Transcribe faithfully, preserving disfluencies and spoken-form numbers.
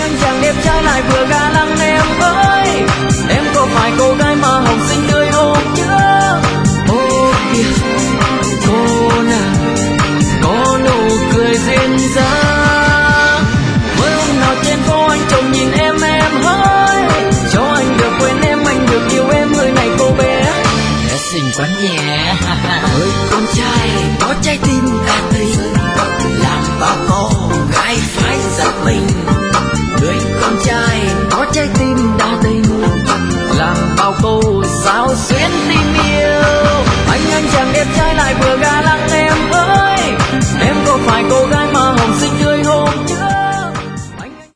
anh chàng đẹp trai lại vừa ga lăng em ơi. Em có phải cô gái mà hồng xinh tươi hôm trước? Ô kìa cô nàng có nụ cười duyên dáng. Mới hôm nào trên phố anh trông nhìn em em hỡi, cho anh được quên em, anh được yêu em người này cô bé. Bé xinh quá nhẹ. Người con trai có trái tim đa tình, làm bao cô gái phải giật mình. Người con trai có trái tim đa tình, làm bao cô sao xuyến